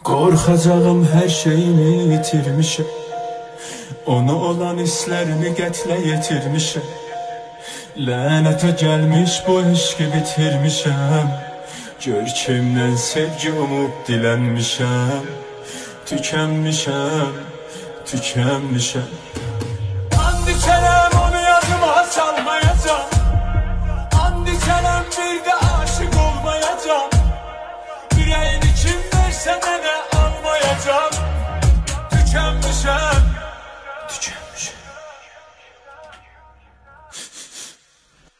Qorxacağım hər şeyimi itirmişəm. Onu olan hisslərimi qətlə yetirmişəm. Lənətə gəlmiş bu eşqi bitirmişəm. Görkəmdən sevgi umub dilənmişəm. Tükənmişəm, tükənmişəm.